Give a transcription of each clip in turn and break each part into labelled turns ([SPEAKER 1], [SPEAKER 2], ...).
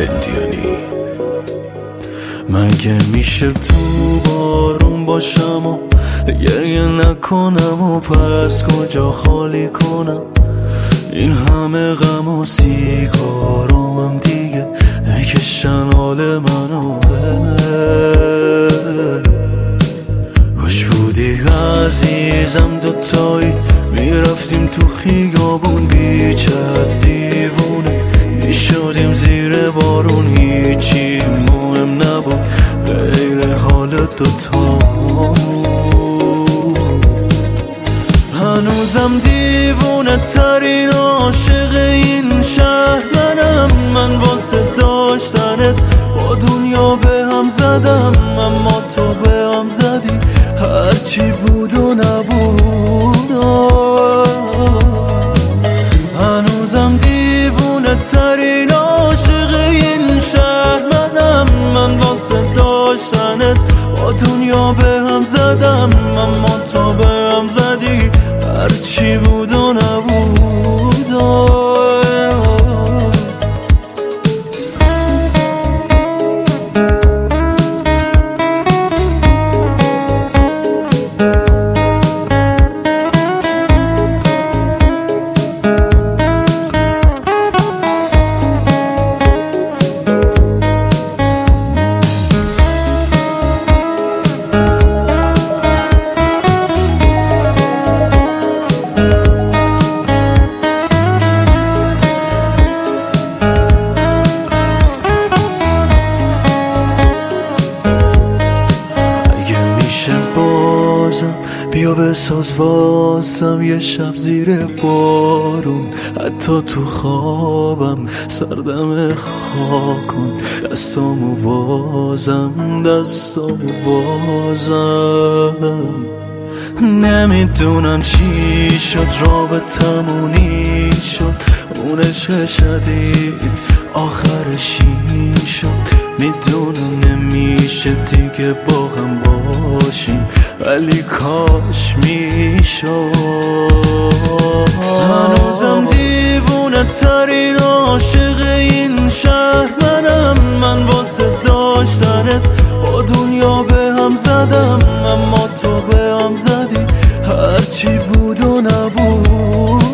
[SPEAKER 1] هندیانی. مگه میشه تو بارون باشم و گریه نکنم و پس کجا خالی کنم این همه غم و سیگارامم دیگه نکشن حال منو. کاش بودی عزیزم دوتایی میرفتیم تو خیابون بیچت دیوونه میشدیم زیر بارون هیچی مهم نبود غیر حال دوتامون. هنوزم دیوونه ترین عاشق این شهر منم. من واسه داشتنت با دنیا به هم زدم اما تو به هم زدی هرچی بود و نبود. هنوزم دیوونه ترین عاشق این شهر منم. من واسه داشتنت با دنیا به هم زدم اما تو به هم زدی هرچی بود و نبود. بیا بساز واسم یه شب زیر بارون حتی تو خوابم سردم خاک کن دستامو بازم. نمیدونم چی شد رابطمونی شد اون عشق شدید آخرش این شد. میدونم نمیشه دیگه با هم باشیم ولی کاش میشد. هنوزم دیوونه ترین عاشق این شهر منم. من واسه داشتنت با دنیا به هم زدم اما تو به هم زدی هرچی بود و نبود.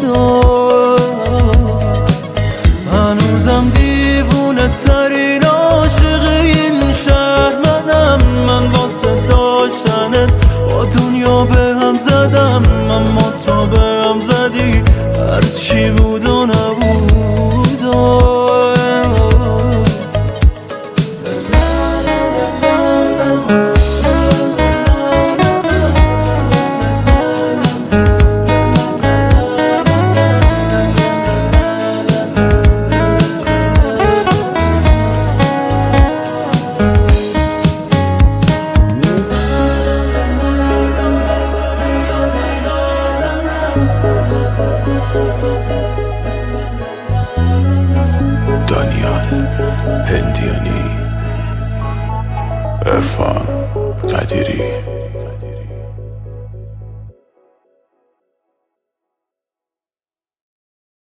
[SPEAKER 1] هنوزم دیوونه ترین عاشق این شهر منم. من واسه داشتنت با دنیا به هم زدم اما تو به هم زدی هرچی بود و نبود. دانیال هندیانی، عرفان قدیری.